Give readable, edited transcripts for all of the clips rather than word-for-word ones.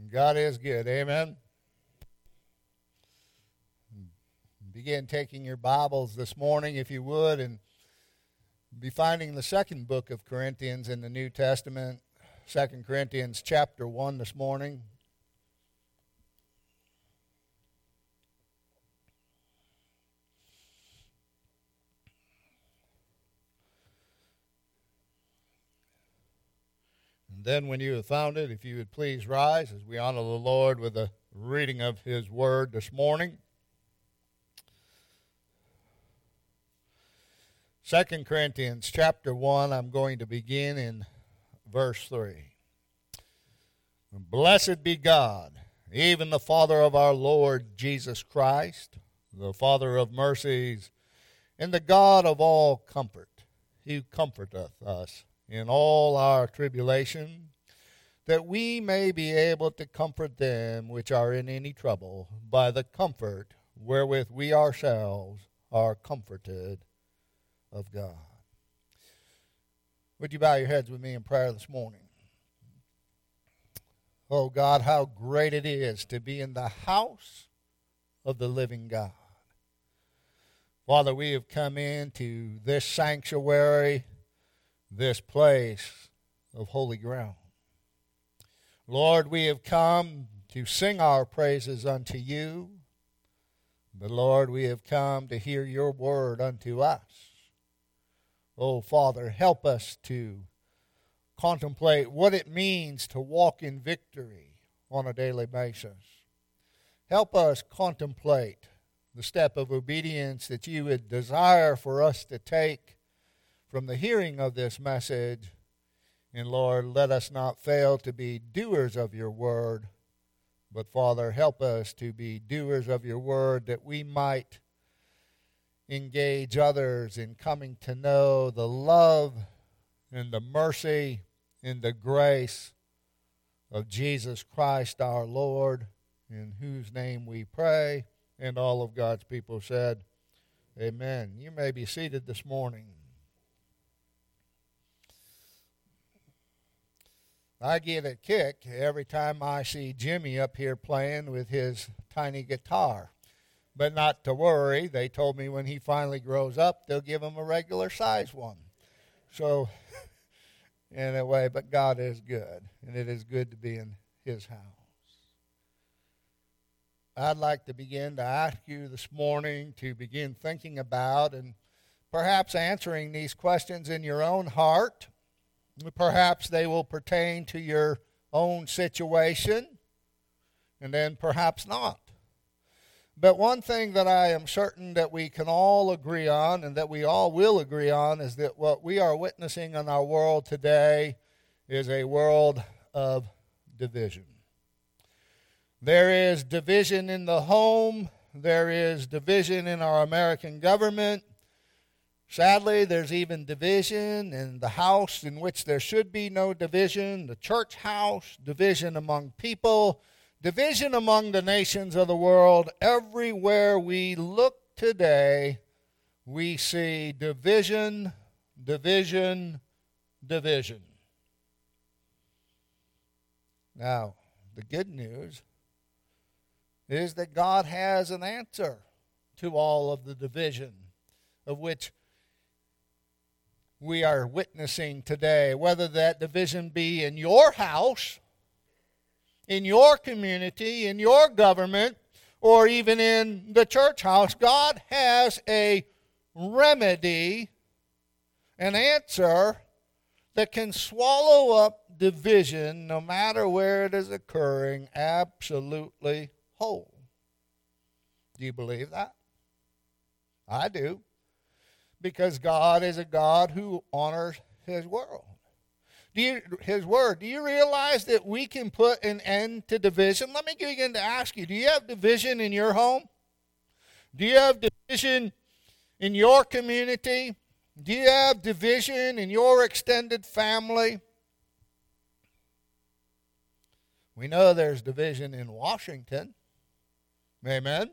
God is good. Amen. Begin taking your Bibles this morning, if you would, and be finding the second book of Corinthians in the New Testament, 2 Corinthians chapter 1 this morning. And then when you have found it, if you would please rise as we honor the Lord with a reading of His Word this morning. 2 Corinthians chapter 1, I'm going to begin in verse 3. Blessed be God, even the Father of our Lord Jesus Christ, the Father of mercies, and the God of all comfort. He comforteth us in all our tribulation, that we may be able to comfort them which are in any trouble by the comfort wherewith we ourselves are comforted of God. Would you bow your heads with me in prayer this morning? Oh God, how great it is to be in the house of the living God. Father, we have come into this sanctuary, this place of holy ground. Lord, we have come to sing our praises unto you, but Lord, we have come to hear your word unto us. Oh, Father, help us to contemplate what it means to walk in victory on a daily basis. Help us contemplate the step of obedience that you would desire for us to take from the hearing of this message. And Lord, let us not fail to be doers of your word, but Father, help us to be doers of your word that we might engage others in coming to know the love and the mercy and the grace of Jesus Christ our Lord, in whose name we pray. And all of God's people said, amen. You may be seated this morning. I get a kick every time I see Jimmy up here playing with his tiny guitar. But not to worry, they told me when he finally grows up, they'll give him a regular size one. So, anyway, but God is good, and it is good to be in His house. I'd like to begin to ask you this morning to begin thinking about and perhaps answering these questions in your own heart. Perhaps they will pertain to your own situation, and then perhaps not. But one thing that I am certain that we can all agree on, and that we all will agree on, is that what we are witnessing in our world today is a world of division. There is division in the home. There is division in our American government. Sadly, there's even division in the house in which there should be no division, the church house, division among people, division among the nations of the world. Everywhere we look today, we see division, division, division. Now, the good news is that God has an answer to all of the division of which we are witnessing today, whether that division be in your house, in your community, in your government, or even in the church house. God has a remedy, an answer that can swallow up division no matter where it is occurring, absolutely whole. Do you believe that? I do. Because God is a God who honors His world. His word. Do you realize that we can put an end to division? Let me begin to ask you, do you have division in your home? Do you have division in your community? Do you have division in your extended family? We know there's division in Washington. Amen.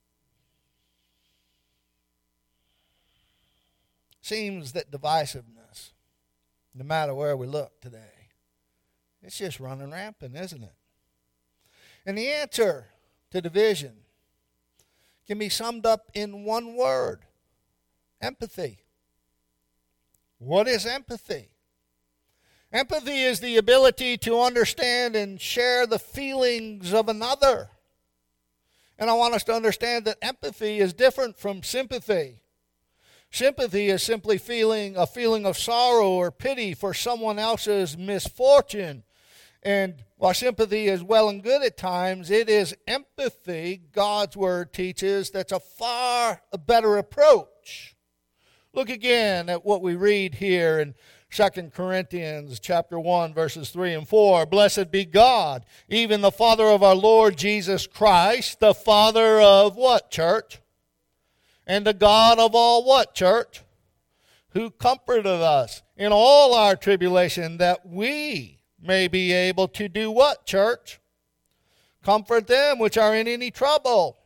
Seems that divisiveness, no matter where we look today, it's just running rampant, isn't it? And the answer to division can be summed up in one word: empathy. What is empathy? Empathy is the ability to understand and share the feelings of another. And I want us to understand that empathy is different from sympathy. Sympathy is simply feeling a feeling of sorrow or pity for someone else's misfortune. And while sympathy is well and good at times, it is empathy, God's Word teaches, that's a far better approach. Look again at what we read here in 2 Corinthians chapter 1, verses 3 and 4. Blessed be God, even the Father of our Lord Jesus Christ, the Father of what, church? And the God of all what, church? Who comforted us in all our tribulation, that we may be able to do what, church? Comfort them which are in any trouble.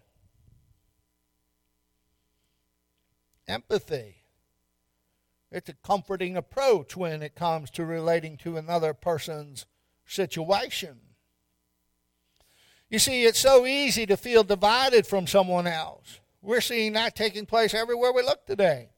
Empathy. It's a comforting approach when it comes to relating to another person's situation. You see, it's so easy to feel divided from someone else. We're seeing that taking place everywhere we look today.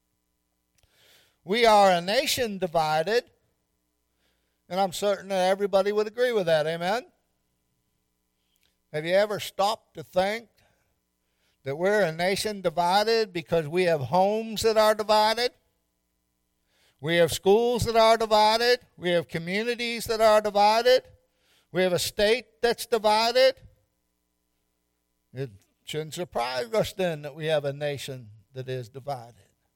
We are a nation divided, and I'm certain that everybody would agree with that. Amen? Have you ever stopped to think that we're a nation divided because we have homes that are divided? We have schools that are divided. We have communities that are divided. We have a state that's divided. It shouldn't surprise us then that we have a nation that is divided.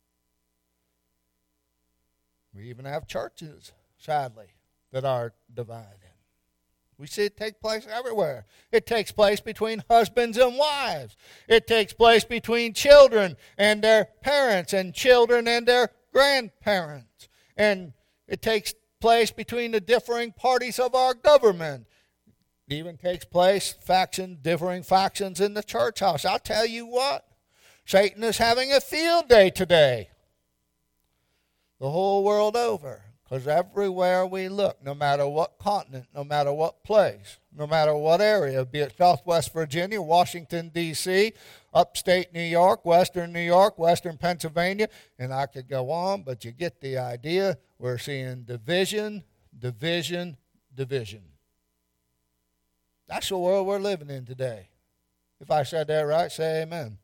We even have churches, sadly, that are divided. We see it take place everywhere. It takes place between husbands and wives. It takes place between children and their parents, and children and their grandparents. And it takes place between the differing parties of our government. It even takes place, differing factions in the church house. I'll tell you what, Satan is having a field day today. The whole world over. Because everywhere we look, no matter what continent, no matter what place, no matter what area, be it Southwest Virginia, Washington, D.C., upstate New York, western Pennsylvania, and I could go on, but you get the idea. We're seeing division, division, division. That's the world we're living in today. If I said that right, say amen.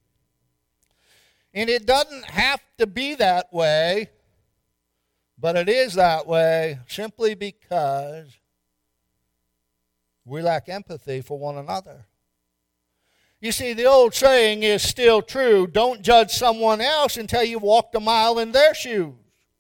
And it doesn't have to be that way. But it is that way simply because we lack empathy for one another. You see, the old saying is still true: don't judge someone else until you've walked a mile in their shoes.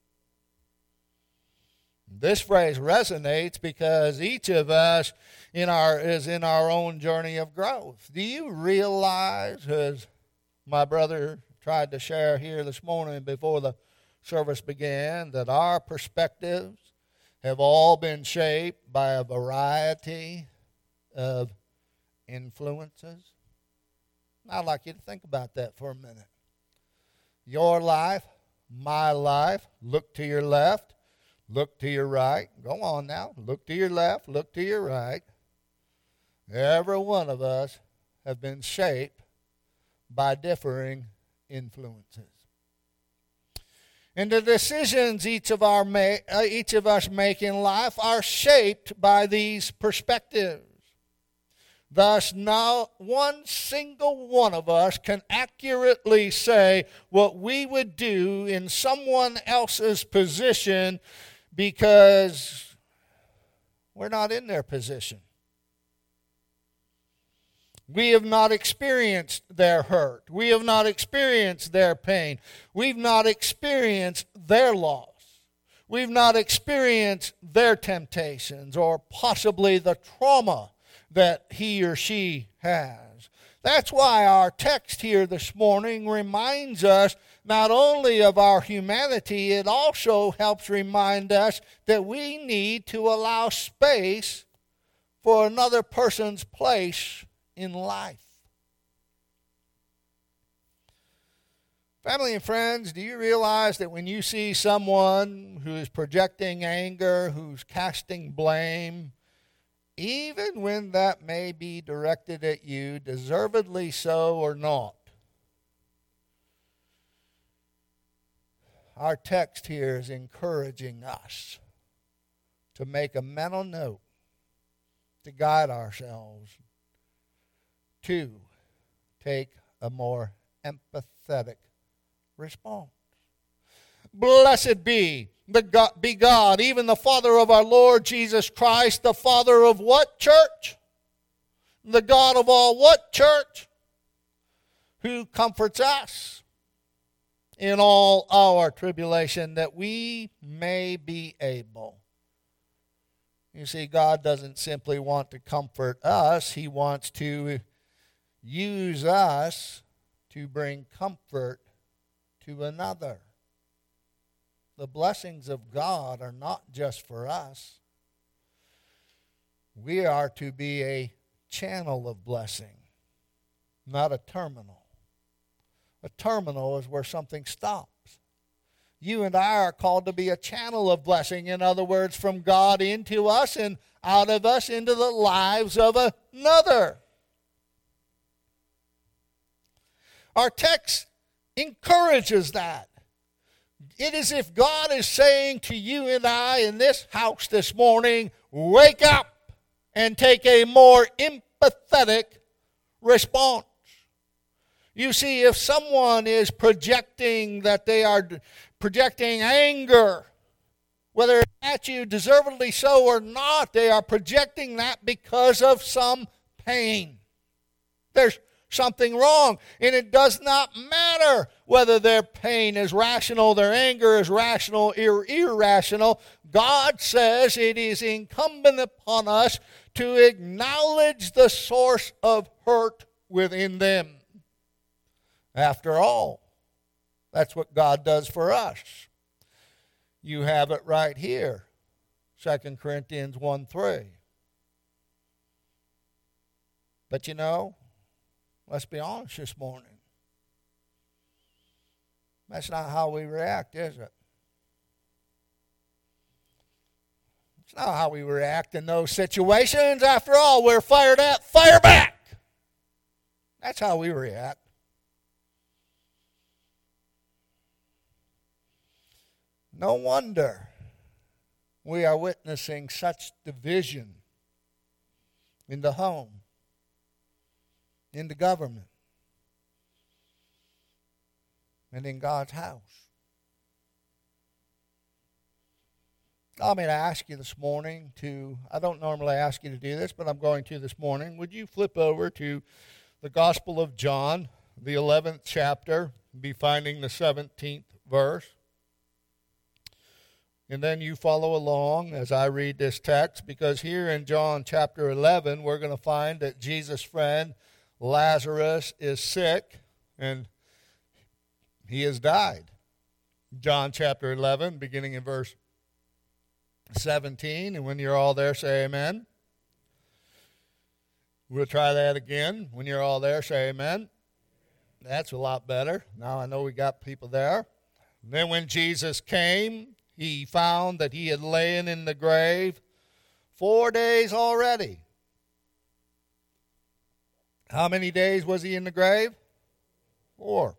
This phrase resonates because each of us is in our own journey of growth. Do you realize, as my brother tried to share here this morning before the service began, that our perspectives have all been shaped by a variety of influences? I'd like you to think about that for a minute. Your life, my life, look to your left, look to your right. Go on now. Look to your left, look to your right. Every one of us have been shaped by differing influences. And the decisions each of us make in life are shaped by these perspectives. Thus, not one single one of us can accurately say what we would do in someone else's position because we're not in their position. We have not experienced their hurt. We have not experienced their pain. We've not experienced their loss. We've not experienced their temptations or possibly the trauma that he or she has. That's why our text here this morning reminds us not only of our humanity, it also helps remind us that we need to allow space for another person's place in life. Family and friends, do you realize that when you see someone who is projecting anger, who's casting blame, even when that may be directed at you, deservedly so or not. Our text here is encouraging us to make a mental note, to guide ourselves, to take a more empathetic response. Blessed be God, even the Father of our Lord Jesus Christ, the Father of what church? The God of all what church? Who comforts us in all our tribulation, that we may be able. You see, God doesn't simply want to comfort us. He wants to use us to bring comfort to another. The blessings of God are not just for us. We are to be a channel of blessing, not a terminal. A terminal is where something stops. You and I are called to be a channel of blessing. In other words, from God into us and out of us into the lives of another. Our text encourages that. It is as if God is saying to you and I in this house this morning, wake up and take a more empathetic response. You see, if someone is projecting that they are projecting anger, whether it's at you deservedly so or not, they are projecting that because of some pain. There's something wrong, and it does not matter whether their pain is rational, their anger is rational or irrational. God says it is incumbent upon us to acknowledge the source of hurt within them. After all, that's what God does for us. You have it right here, 2 Corinthians 1:3. But you know, let's be honest this morning. That's not how we react, is it? It's not how we react in those situations. After all, we're fired at, fire back. That's how we react. No wonder we are witnessing such division in the home, in the government, and in God's house. Allow me to ask you this morning I don't normally ask you to do this, but I'm going to this morning. Would you flip over to the Gospel of John, the 11th chapter, be finding the 17th verse? And then you follow along as I read this text, because here in John chapter 11, we're going to find that Jesus' friend Lazarus is sick and he has died. John chapter 11, beginning in verse 17. And when you're all there, say amen. We'll try that again. When you're all there, say amen. That's a lot better. Now I know we got people there. Then when Jesus came, he found that he had lain in the grave 4 days already. How many days was he in the grave? 4.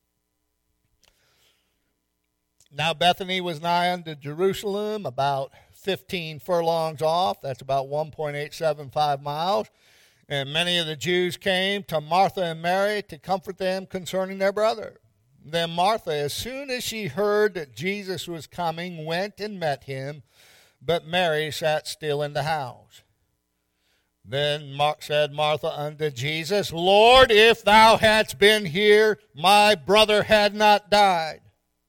Now Bethany was nigh unto Jerusalem, about 15 furlongs off. That's about 1.875 miles. And many of the Jews came to Martha and Mary to comfort them concerning their brother. Then Martha, as soon as she heard that Jesus was coming, went and met him, but Mary sat still in the house. Then said Martha unto Jesus, Lord, if thou hadst been here, my brother had not died.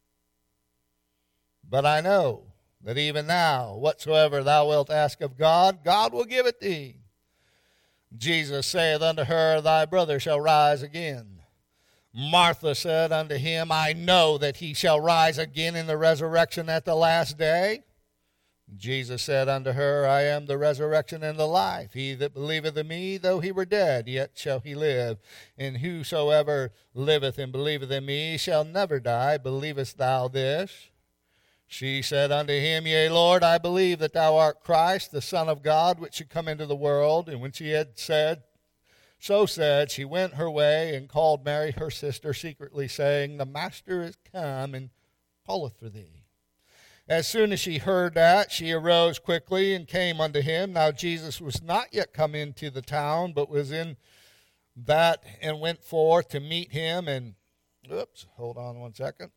But I know that even now, whatsoever thou wilt ask of God, God will give it thee. Jesus saith unto her, Thy brother shall rise again. Martha said unto him, I know that he shall rise again in the resurrection at the last day. Jesus said unto her, I am the resurrection and the life. He that believeth in me, though he were dead, yet shall he live. And whosoever liveth and believeth in me shall never die. Believest thou this? She said unto him, Yea, Lord, I believe that thou art Christ, the Son of God, which should come into the world. And when she had said, she went her way and called Mary her sister secretly, saying, The Master is come and calleth for thee. As soon as she heard that, she arose quickly and came unto him. Now Jesus was not yet come into the town, but was in that, and went forth to meet him. And, hold on one second.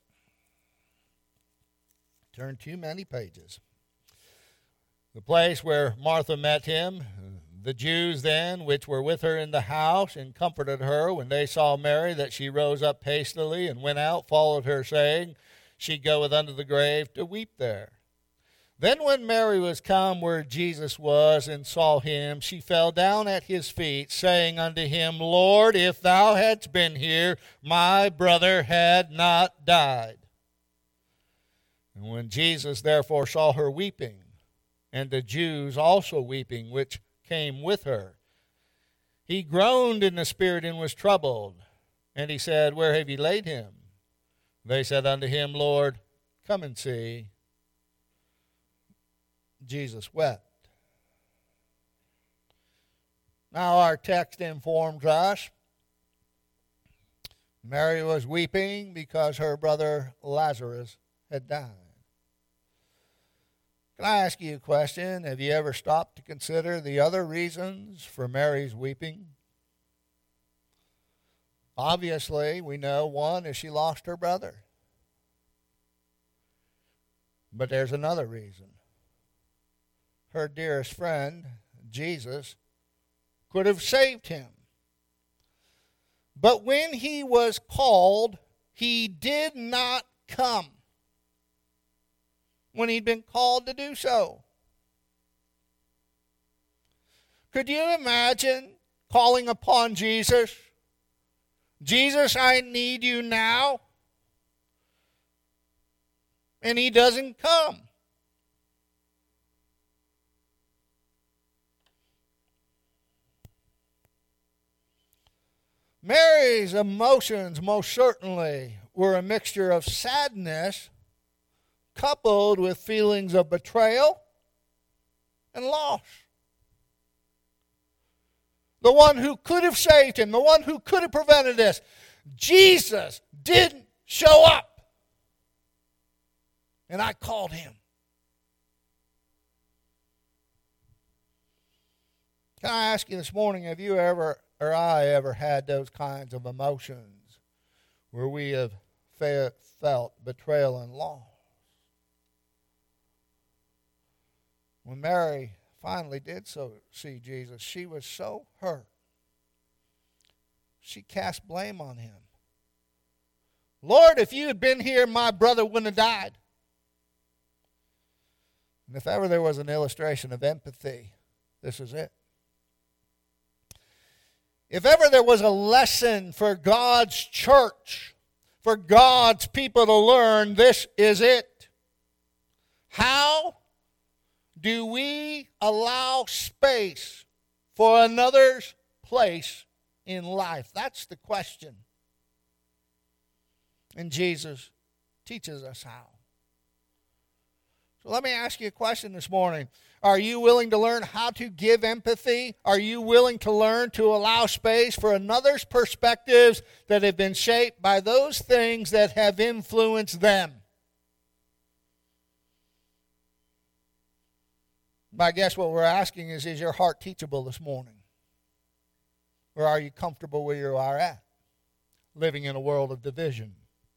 Turn too many pages. The place where Martha met him, the Jews then, which were with her in the house, and comforted her, when they saw Mary, that she rose up hastily, and went out, followed her, saying, She goeth unto the grave to weep there. Then when Mary was come where Jesus was, and saw him, she fell down at his feet, saying unto him, Lord, if thou hadst been here, my brother had not died. And when Jesus therefore saw her weeping, and the Jews also weeping, which came with her, he groaned in the spirit and was troubled. And he said, Where have ye laid him? They said unto him, Lord, come and see. Jesus wept. Now our text informs us Mary was weeping because her brother Lazarus had died. Can I ask you a question? Have you ever stopped to consider the other reasons for Mary's weeping? Obviously, we know one is she lost her brother. But there's another reason. Her dearest friend, Jesus, could have saved him. But when he was called, he did not come. When he'd been called to do so. Could you imagine calling upon Jesus? Jesus, I need you now. And he doesn't come. Mary's emotions most certainly were a mixture of sadness coupled with feelings of betrayal and loss. The one who could have saved him, the one who could have prevented this, Jesus didn't show up. And I called him. Can I ask you this morning, have you ever, or I ever had those kinds of emotions where we have felt betrayal and loss? When Mary finally did so see Jesus, she was so hurt. She cast blame on him. Lord, if you had been here, my brother wouldn't have died. And if ever there was an illustration of empathy, this is it. If ever there was a lesson for God's church, for God's people to learn, this is it. How do we allow space for another's place in life? That's the question. And Jesus teaches us how. So let me ask you a question this morning. Are you willing to learn how to give empathy? Are you willing to learn to allow space for another's perspectives that have been shaped by those things that have influenced them? I guess what we're asking is your heart teachable this morning? Or are you comfortable where you are at, living in a world of division?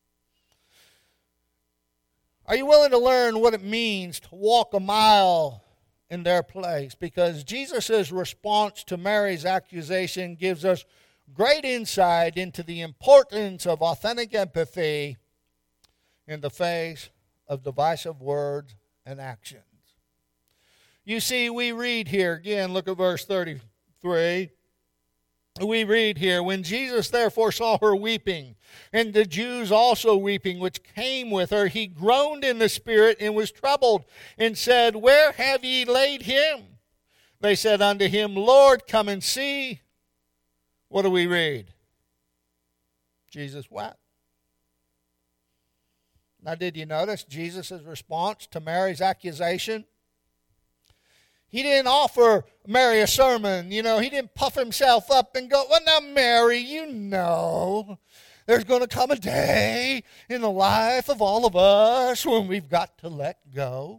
Are you willing to learn what it means to walk a mile in their place? Because Jesus' response to Mary's accusation gives us great insight into the importance of authentic empathy in the face of divisive words and actions. You see, we read here, again, look at verse 33. We read here, when Jesus therefore saw her weeping, and the Jews also weeping, which came with her, he groaned in the spirit and was troubled, and said, Where have ye laid him? They said unto him, Lord, come and see. What do we read? Jesus wept. Now, did you notice Jesus' response to Mary's accusation? He didn't offer Mary a sermon. He didn't puff himself up and go, well, now, Mary, there's going to come a day in the life of all of us when we've got to let go.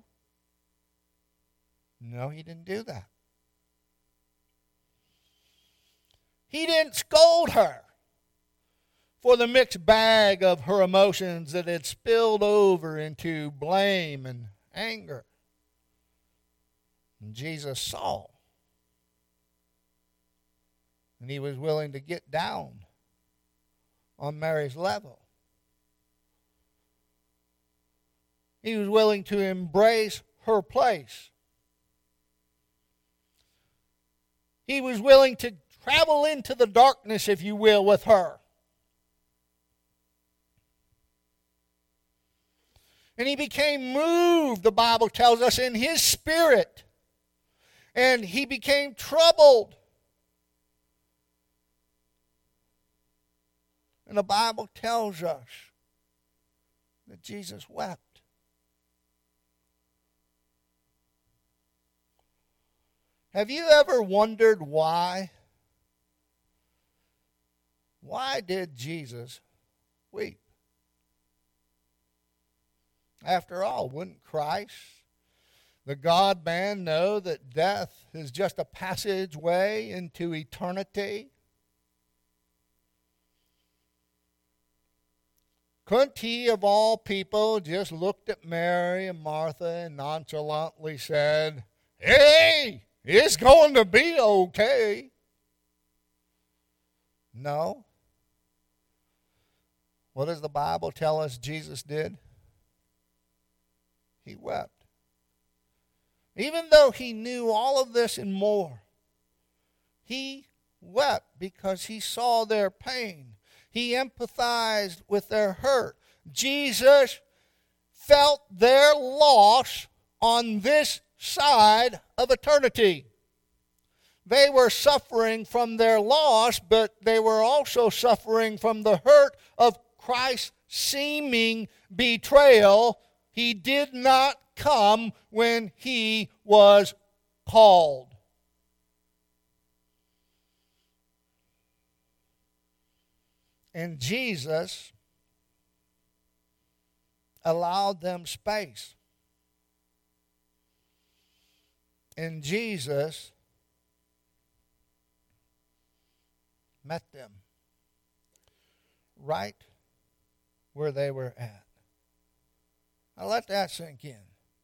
No, he didn't do that. He didn't scold her for the mixed bag of her emotions that had spilled over into blame and anger. And Jesus saw. And he was willing to get down on Mary's level. He was willing to embrace her place. He was willing to travel into the darkness, if you will, with her. And he became moved, the Bible tells us, in his spirit. And he became troubled. And the Bible tells us that Jesus wept. Have you ever wondered why? Why did Jesus weep? After all, wouldn't Christ, the God-man, know that death is just a passageway into eternity? Couldn't he, of all people, just looked at Mary and Martha and nonchalantly said, "Hey, it's going to be okay"? No. What does the Bible tell us Jesus did? He wept. Even though he knew all of this and more, he wept because he saw their pain. He empathized with their hurt. Jesus felt their loss on this side of eternity. They were suffering from their loss, but they were also suffering from the hurt of Christ's seeming betrayal. He did not come when he was called. And Jesus allowed them space. And Jesus met them right where they were at. Now let that sink in.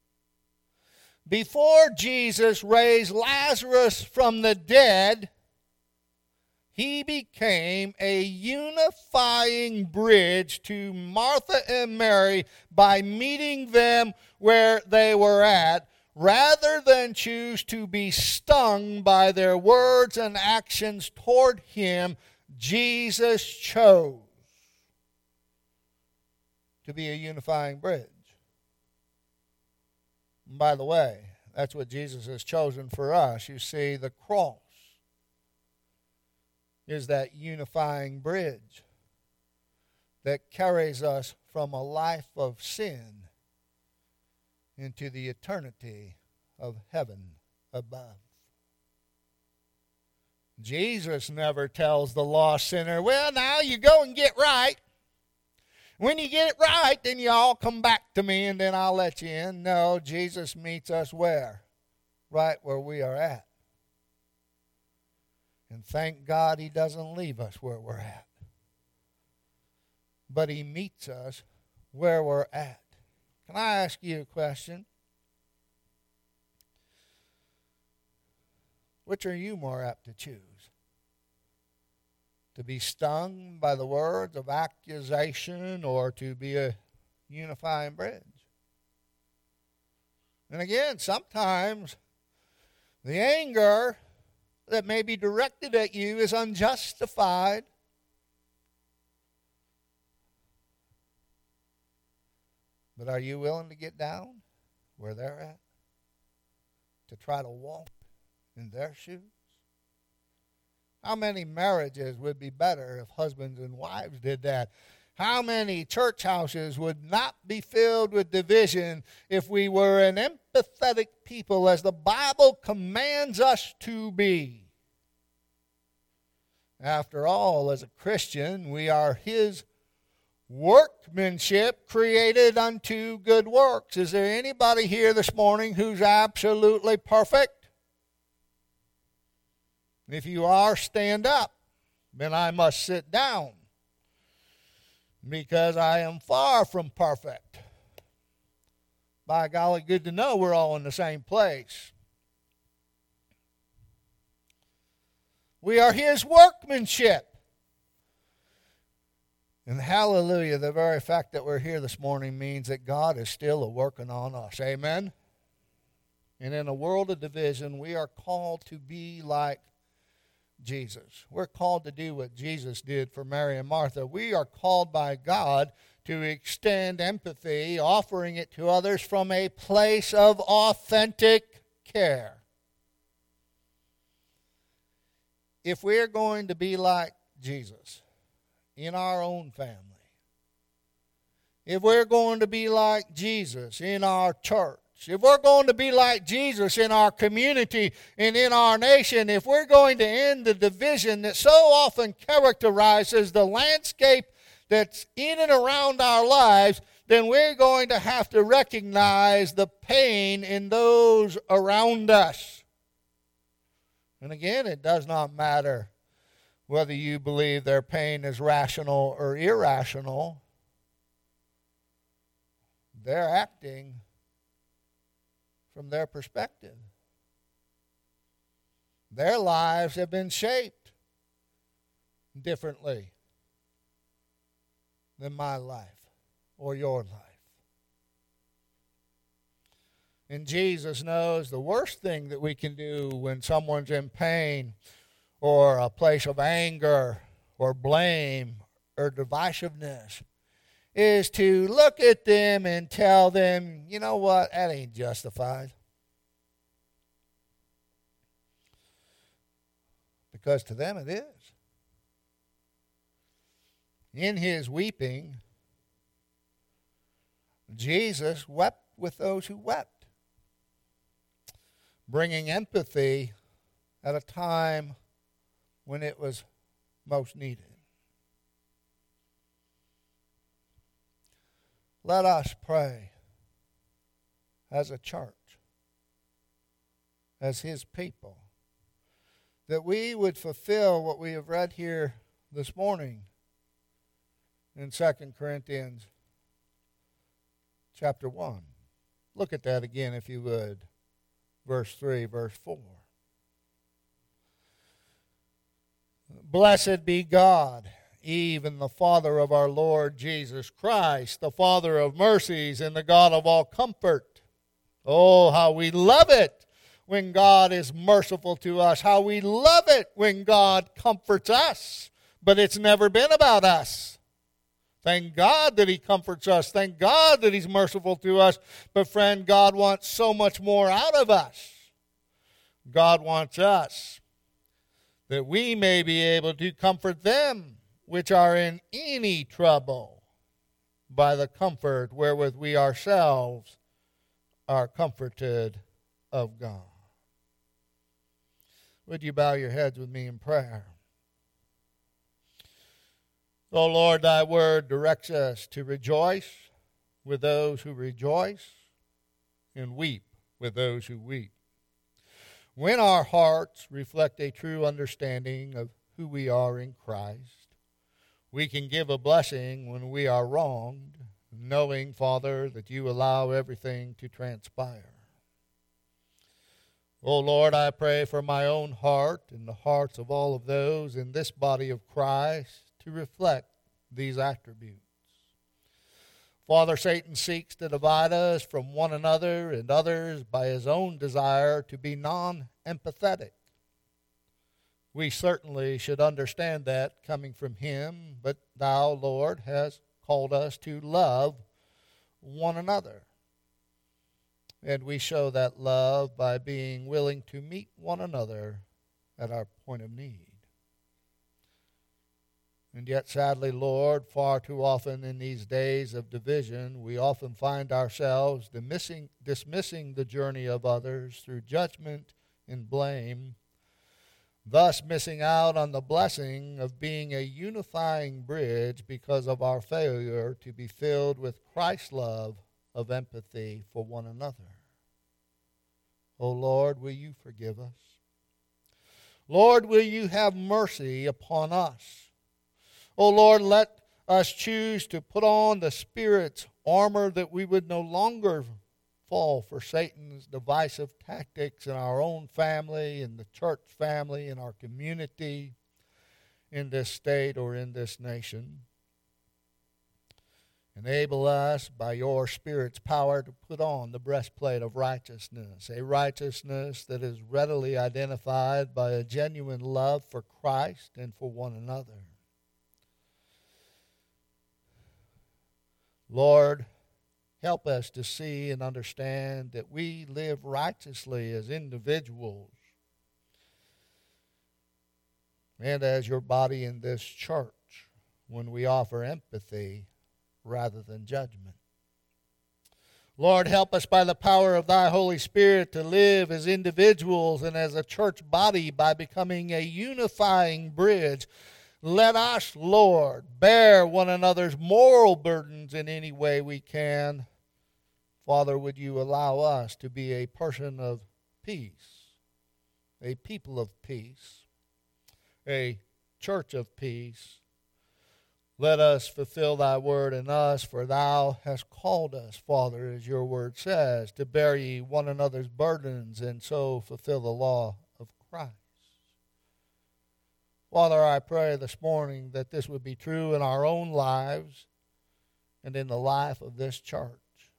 Before Jesus raised Lazarus from the dead, he became a unifying bridge to Martha and Mary by meeting them where they were at, rather than choose to be stung by their words and actions toward him. Jesus chose to be a unifying bridge. And by the way, that's what Jesus has chosen for us. You see, the cross is that unifying bridge that carries us from a life of sin into the eternity of heaven above. Jesus never tells the lost sinner, well, now you go and get right. When you get it right, then you all come back to me and then I'll let you in. No, Jesus meets us where? Right where we are at. And thank God he doesn't leave us where we're at. But he meets us where we're at. Can I ask you a question? Which are you more apt to choose? To be stung by the words of accusation or to be a unifying bridge? And again, sometimes the anger that may be directed at you is unjustified. But are you willing to get down where they're at? To try to walk in their shoes? How many marriages would be better if husbands and wives did that? How many church houses would not be filled with division if we were an empathetic people as the Bible commands us to be? After all, as a Christian, we are His workmanship created unto good works. Is there anybody here this morning who's absolutely perfect? If you are, stand up. Then I must sit down, because I am far from perfect. By golly, good to know we're all in the same place. We are His workmanship. And hallelujah, the very fact that we're here this morning means that God is still working on us. Amen? And in a world of division, we are called to be like Jesus. We're called to do what Jesus did for Mary and Martha. We are called by God to extend empathy, offering it to others from a place of authentic care. If we're going to be like Jesus in our own family, if we're going to be like Jesus in our church, if we're going to be like Jesus in our community and in our nation, if we're going to end the division that so often characterizes the landscape that's in and around our lives, then we're going to have to recognize the pain in those around us. And again, it does not matter whether you believe their pain is rational or irrational. They're acting from their perspective. Their lives have been shaped differently than my life or your life. And Jesus knows the worst thing that we can do when someone's in pain or a place of anger or blame or divisiveness is to look at them and tell them, you know what, that ain't justified. Because to them it is. In His weeping, Jesus wept with those who wept, bringing empathy at a time when it was most needed. Let us pray as a church, as His people, that we would fulfill what we have read here this morning in 2 Corinthians chapter 1. Look at that again if you would. Verse 3, verse 4. Blessed be God, even the Father of our Lord Jesus Christ, the Father of mercies and the God of all comfort. Oh, how we love it when God is merciful to us. How we love it when God comforts us. But it's never been about us. Thank God that He comforts us. Thank God that He's merciful to us. But friend, God wants so much more out of us. God wants us that we may be able to comfort them which are in any trouble by the comfort wherewith we ourselves are comforted of God. Would you bow your heads with me in prayer? O Lord, Thy word directs us to rejoice with those who rejoice and weep with those who weep. When our hearts reflect a true understanding of who we are in Christ, we can give a blessing when we are wronged, knowing, Father, that You allow everything to transpire. O Lord, I pray for my own heart and the hearts of all of those in this body of Christ to reflect these attributes. Father, Satan seeks to divide us from one another and others by his own desire to be non-empathetic. We certainly should understand that coming from him, but Thou, Lord, hast called us to love one another. And we show that love by being willing to meet one another at our point of need. And yet, sadly, Lord, far too often in these days of division, we often find ourselves dismissing the journey of others through judgment and blame, thus missing out on the blessing of being a unifying bridge because of our failure to be filled with Christ's love of empathy for one another. O Lord, will you forgive us? Lord, will you have mercy upon us? O Lord, let us choose to put on the Spirit's armor that we would no longer fall for Satan's divisive tactics in our own family, in the church family, in our community, in this state, or in this nation. Enable us by your Spirit's power to put on the breastplate of righteousness, a righteousness that is readily identified by a genuine love for Christ and for one another. Lord, help us to see and understand that we live righteously as individuals and as your body in this church when we offer empathy rather than judgment. Lord, help us by the power of thy Holy Spirit to live as individuals and as a church body by becoming a unifying bridge. Let us, Lord, bear one another's moral burdens in any way we can. Father, would you allow us to be a person of peace, a people of peace, a church of peace. Let us fulfill thy word in us, for thou hast called us, Father, as your word says, to bear ye one another's burdens and so fulfill the law of Christ. Father, I pray this morning that this would be true in our own lives and in the life of this church.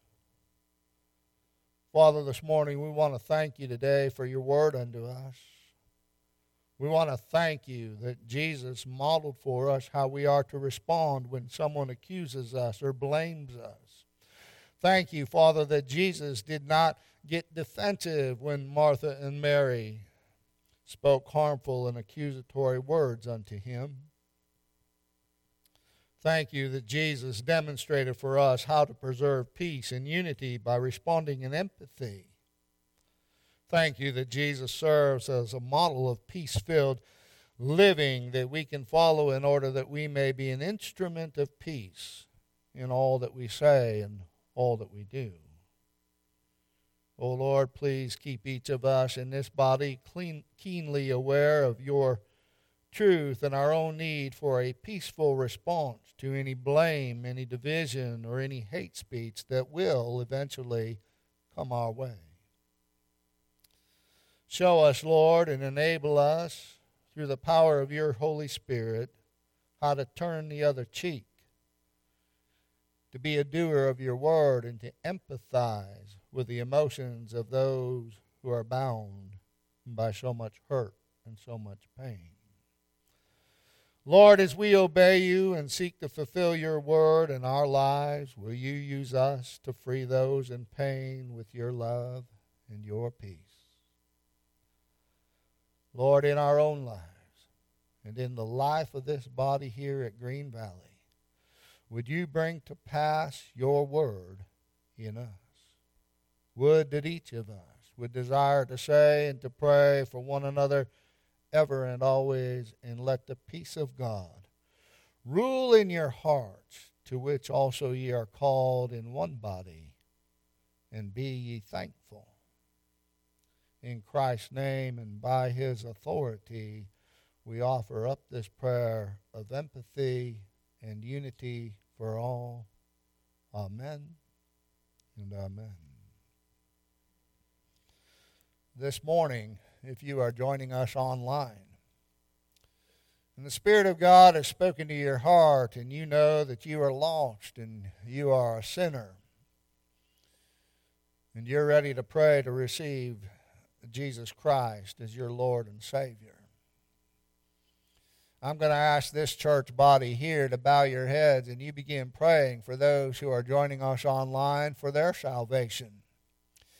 Father, this morning we want to thank you today for your word unto us. We want to thank you that Jesus modeled for us how we are to respond when someone accuses us or blames us. Thank you, Father, that Jesus did not get defensive when Martha and Mary spoke harmful and accusatory words unto him. Thank you that Jesus demonstrated for us how to preserve peace and unity by responding in empathy. Thank you that Jesus serves as a model of peace-filled living that we can follow in order that we may be an instrument of peace in all that we say and all that we do. O Lord, please keep each of us in this body keenly aware of your truth and our own need for a peaceful response to any blame, any division, or any hate speech that will eventually come our way. Show us, Lord, and enable us through the power of your Holy Spirit how to turn the other cheek, to be a doer of your word, and to empathize with the emotions of those who are bound by so much hurt and so much pain. Lord, as we obey you and seek to fulfill your word in our lives, will you use us to free those in pain with your love and your peace? Lord, in our own lives and in the life of this body here at Green Valley, would you bring to pass your word in us? Would that each of us would desire to say and to pray for one another ever and always, and let the peace of God rule in your hearts, to which also ye are called in one body, and be ye thankful. In Christ's name and by his authority, we offer up this prayer of empathy and unity for all. Amen and amen. This morning, if you are joining us online, and the Spirit of God has spoken to your heart, and you know that you are lost and you are a sinner, and you're ready to pray to receive Jesus Christ as your Lord and Savior, I'm going to ask this church body here to bow your heads, and you begin praying for those who are joining us online for their salvation.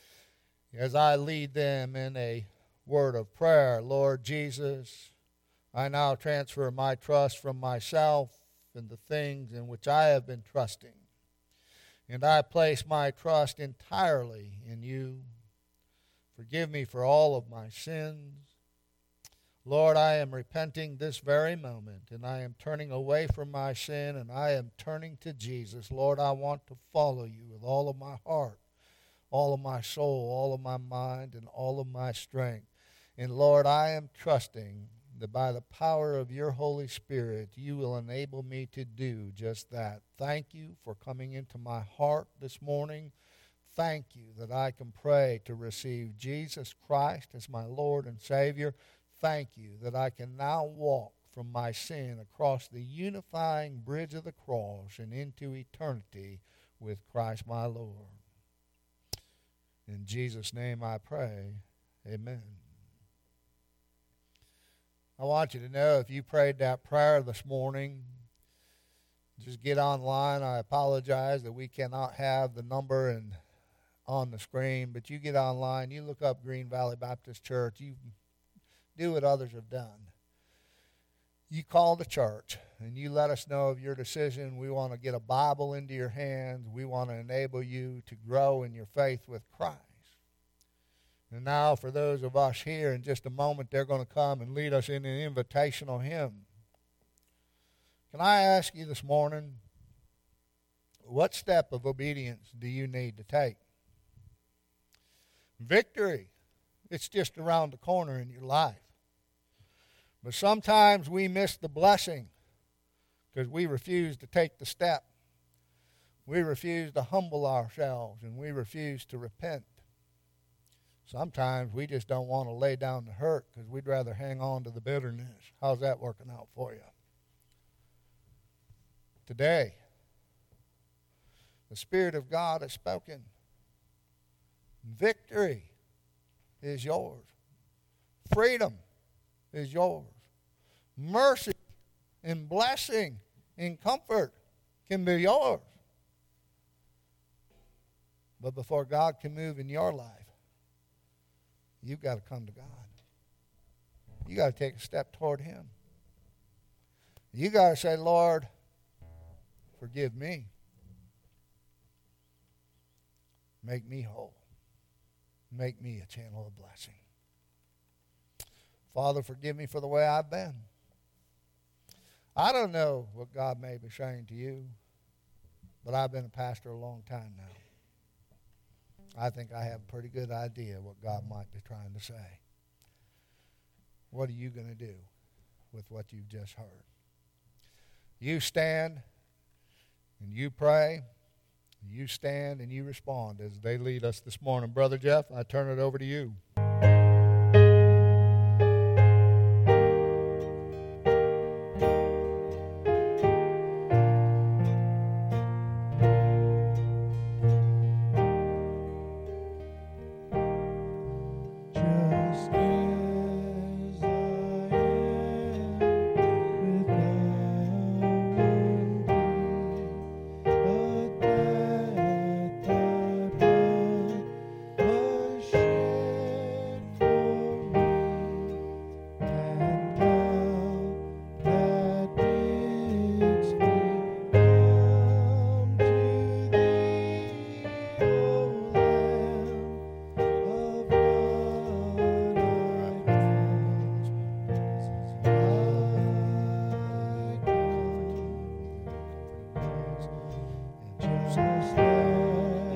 As I lead them in a word of prayer, Lord Jesus, I now transfer my trust from myself and the things in which I have been trusting. And I place my trust entirely in you. Forgive me for all of my sins. Lord, I am repenting this very moment, and I am turning away from my sin, and I am turning to Jesus. Lord, I want to follow you with all of my heart, all of my soul, all of my mind, and all of my strength. And Lord, I am trusting that by the power of your Holy Spirit, you will enable me to do just that. Thank you for coming into my heart this morning. Thank you that I can pray to receive Jesus Christ as my Lord and Savior. Thank you that I can now walk from my sin across the unifying bridge of the cross and into eternity with Christ my Lord. In Jesus' name I pray, amen. I want you to know if you prayed that prayer this morning, just get online. I apologize that we cannot have the number on the screen, but you get online, you look up Green Valley Baptist Church, you do what others have done. You call the church and you let us know of your decision. We want to get a Bible into your hands. We want to enable you to grow in your faith with Christ. And now for those of us here, in just a moment, they're going to come and lead us in an invitational hymn. Can I ask you this morning, what step of obedience do you need to take? Victory, it's just around the corner in your life. But sometimes we miss the blessing because we refuse to take the step. We refuse to humble ourselves, and we refuse to repent. Sometimes we just don't want to lay down the hurt because we'd rather hang on to the bitterness. How's that working out for you? Today, the Spirit of God has spoken. Victory is yours. Freedom is yours. Mercy and blessing and comfort can be yours. But before God can move in your life, you've got to come to God. You got to take a step toward Him. You got to say, Lord, forgive me. Make me whole. Make me a channel of blessing. Father, forgive me for the way I've been. I don't know what God may be saying to you, but I've been a pastor a long time now. I think I have a pretty good idea what God might be trying to say. What are you going to do with what you've just heard? You stand and you pray. You stand and you respond as they lead us this morning. Brother Jeff, I turn it over to you.